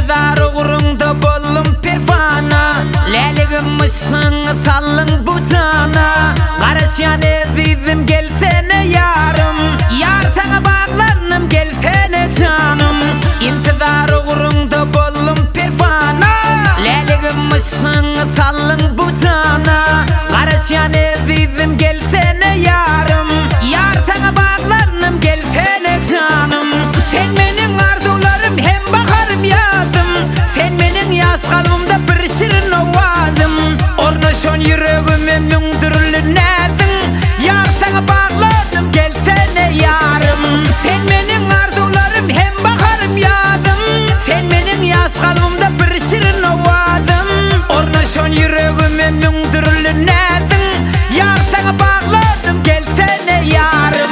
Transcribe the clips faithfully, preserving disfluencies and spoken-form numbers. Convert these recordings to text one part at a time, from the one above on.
İntizar uğrunda bollum pervana, Leligimmişsin sallın bu cana. Karışyan ezizim gelsene yarım, Yar sana bağlarnım gelsene canım. İntizar uğrunda bollum pervana, Leligimmişsin sallın bu cana. Karışyan ezizim gelsene yarım, Yar sana bağlarnım gelsene canım. Sen benim arzularım hem bakarım yadım, Sen benim yaz kalbimde bir şirin ovadım. Ornaşon yüreğime mündürlü nedin, Yar sana bağladım gelsene yarım. Sen benim arzularım hem bakarım yadım, Sen benim yaz kalbimde bir şirin ovadım. Ornaşon yüreğime mündürlü nedin, Yar sana bağladım gelsene yarım.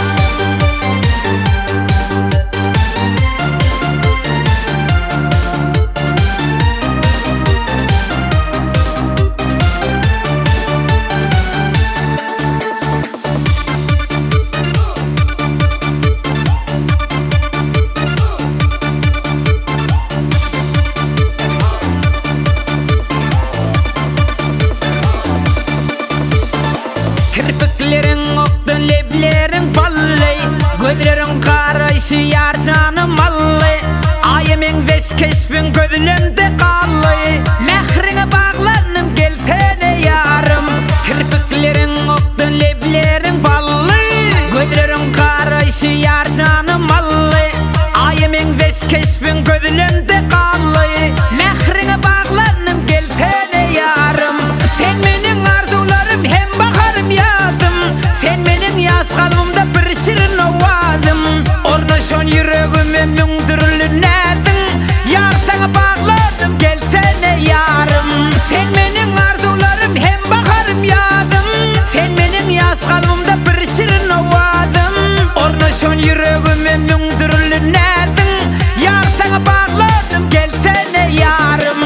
Kirpiklerin oktu, leblerin ballay, Gözlerin karayşı yar canım allay. Ayımın veş keşfin gözlerinde kallay, Mehrine bağlarnım gelsene yarım. Kirpiklerin oktu, leblerin ballay, Gözlerin karayşı yar canım allay. Ayımın veş keşfin gözlerinde kallay, Mehrine bağlarnım gelsene yarım. Sen benim arzularım hem bakarım yadım, Sen benim yaz kalbimde bir şirin ovadım. Ornaşon yüreğime mündürlü nedin, Yar sana bağladım gelsene yarım. Sen benim arzularım hem bakarım yadım, Sen benim yaz kalbimde bir şirin ovadım. Ornaşon yüreğime mündürlü nedin, Yar sana bağladım gelsene yarım.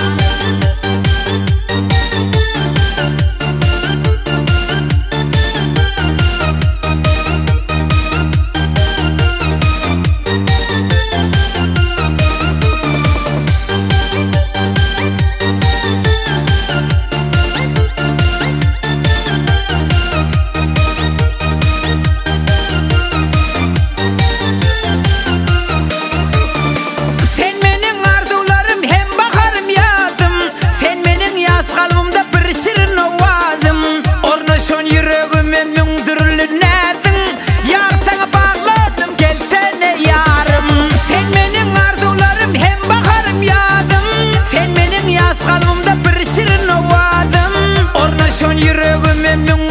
Sen benim arzularım hem bakarım yadım, Sen benim yaz kalbimde bir şirin ovadım. Ornaşon yüreğime mündürlü nedin, Yar sana bağladım gelsene yarım. Sen benim arzularım hem bakarım yadım, Sen benim yaz kalbimde bir şirin ovadım. Ornaşon yüreğime mündürlü